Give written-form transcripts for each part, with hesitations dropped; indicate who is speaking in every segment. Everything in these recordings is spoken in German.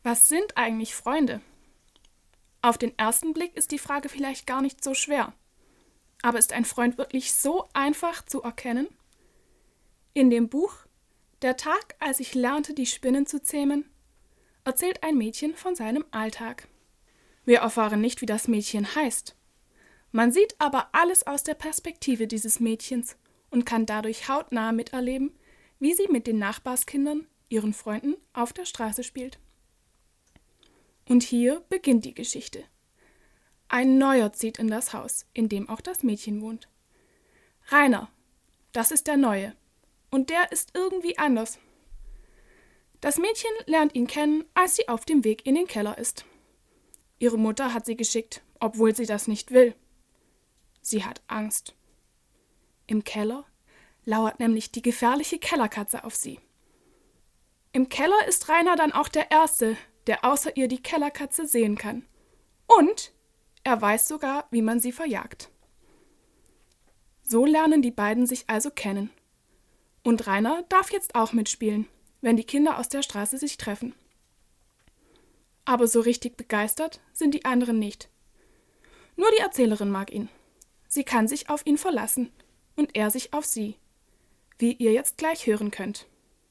Speaker 1: Was sind eigentlich Freunde? Auf den ersten Blick ist die Frage vielleicht gar nicht so schwer. Aber ist ein Freund wirklich so einfach zu erkennen? In dem Buch Der Tag, als ich lernte, die Spinnen zu zähmen, erzählt ein Mädchen von seinem Alltag. Wir erfahren nicht, wie das Mädchen heißt. Man sieht aber alles aus der Perspektive dieses Mädchens und kann dadurch hautnah miterleben, wie sie mit den Nachbarskindern, ihren Freunden, auf der Straße spielt. Und hier beginnt die Geschichte. Ein Neuer zieht in das Haus, in dem auch das Mädchen wohnt. Rainer, das ist der Neue. Und der ist irgendwie anders. Das Mädchen lernt ihn kennen, als sie auf dem Weg in den Keller ist. Ihre Mutter hat sie geschickt, obwohl sie das nicht will. Sie hat Angst. Im Keller lauert nämlich die gefährliche Kellerkatze auf sie. Im Keller ist Rainer dann auch der Erste, der außer ihr die Kellerkatze sehen kann. Und er weiß sogar, wie man sie verjagt. So lernen die beiden sich also kennen. Und Rainer darf jetzt auch mitspielen, wenn die Kinder aus der Straße sich treffen. Aber so richtig begeistert sind die anderen nicht. Nur die Erzählerin mag ihn. Sie kann sich auf ihn verlassen und er sich auf sie, wie ihr jetzt gleich hören könnt.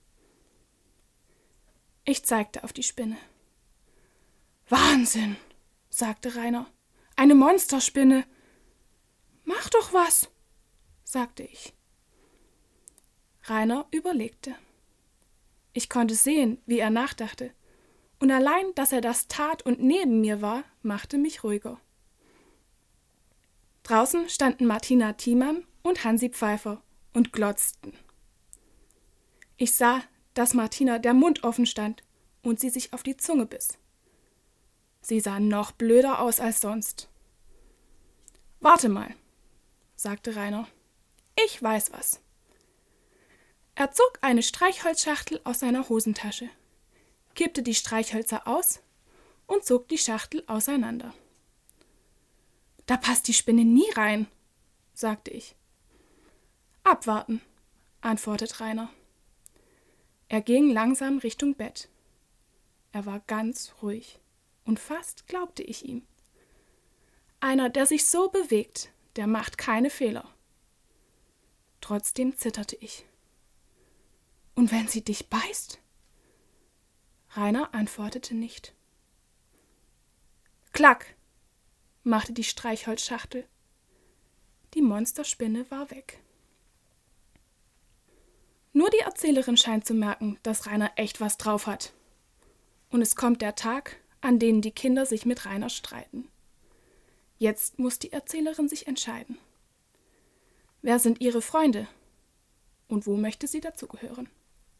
Speaker 1: Ich zeigte auf die Spinne. Wahnsinn, sagte Rainer. Eine Monsterspinne. Mach doch was, sagte ich. Rainer überlegte. Ich konnte sehen, wie er nachdachte, und allein, dass er das tat und neben mir war, machte mich ruhiger. Draußen standen Martina Thiemann und Hansi Pfeiffer und glotzten. Ich sah, dass Martina der Mund offen stand und sie sich auf die Zunge biss. Sie sah noch blöder aus als sonst. Warte mal, sagte Rainer. Ich weiß was. Er zog eine Streichholzschachtel aus seiner Hosentasche, kippte die Streichhölzer aus und zog die Schachtel auseinander. Da passt die Spinne nie rein, sagte ich. Abwarten, antwortet Rainer. Er ging langsam Richtung Bett. Er war ganz ruhig und fast glaubte ich ihm. Einer, der sich so bewegt, der macht keine Fehler. Trotzdem zitterte ich. Und wenn sie dich beißt? Rainer antwortete nicht. Klack, machte die Streichholzschachtel. Die Monsterspinne war weg. Nur die Erzählerin scheint zu merken, dass Rainer echt was drauf hat. Und es kommt der Tag, an dem die Kinder sich mit Rainer streiten. Jetzt muss die Erzählerin sich entscheiden. Wer sind ihre Freunde? Und wo möchte sie dazugehören?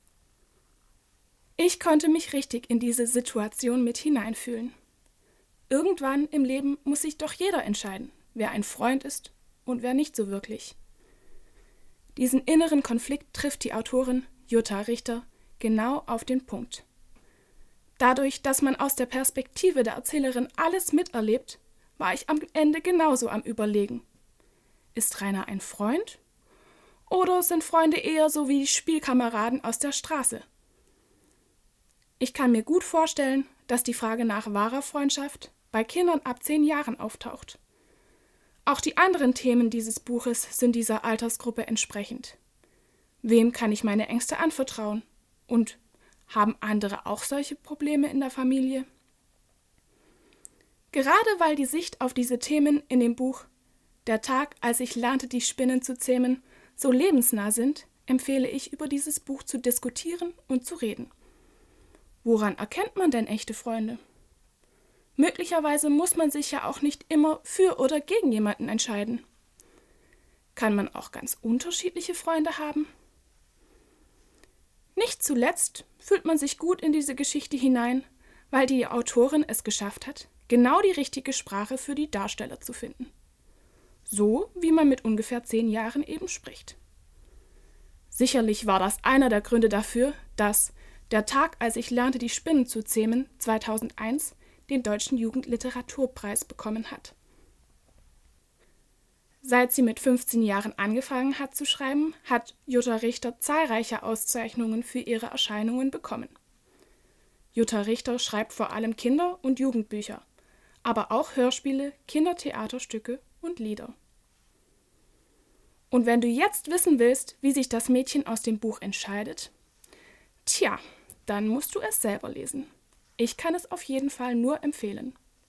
Speaker 1: Ich konnte mich richtig in diese Situation mit hineinfühlen. Irgendwann im Leben muss sich doch jeder entscheiden, wer ein Freund ist und wer nicht so wirklich. Diesen inneren Konflikt trifft die Autorin Jutta Richter genau auf den Punkt. Dadurch, dass man aus der Perspektive der Erzählerin alles miterlebt, war ich am Ende genauso am Überlegen. Ist Rainer ein Freund? Oder sind Freunde eher so wie Spielkameraden aus der Straße? Ich kann mir gut vorstellen, dass die Frage nach wahrer Freundschaft bei Kindern ab 10 Jahren auftaucht. Auch die anderen Themen dieses Buches sind dieser Altersgruppe entsprechend. Wem kann ich meine Ängste anvertrauen? Und haben andere auch solche Probleme in der Familie? Gerade weil die Sicht auf diese Themen in dem Buch Der Tag, als ich lernte, die Spinnen zu zähmen, so lebensnah sind, empfehle ich, über dieses Buch zu diskutieren und zu reden. Woran erkennt man denn echte Freunde? Möglicherweise muss man sich ja auch nicht immer für oder gegen jemanden entscheiden. Kann man auch ganz unterschiedliche Freunde haben? Nicht zuletzt fühlt man sich gut in diese Geschichte hinein, weil die Autorin es geschafft hat, genau die richtige Sprache für die Darsteller zu finden. So, wie man mit ungefähr 10 Jahren eben spricht. Sicherlich war das einer der Gründe dafür, dass Der Tag, als ich lernte, die Spinnen zu zähmen, 2001 den Deutschen Jugendliteraturpreis bekommen hat. Seit sie mit 15 Jahren angefangen hat zu schreiben, hat Jutta Richter zahlreiche Auszeichnungen für ihre Erscheinungen bekommen. Jutta Richter schreibt vor allem Kinder- und Jugendbücher, aber auch Hörspiele, Kindertheaterstücke und Lieder. Und wenn du jetzt wissen willst, wie sich das Mädchen aus dem Buch entscheidet, tja, dann musst du es selber lesen. Ich kann es auf jeden Fall nur empfehlen.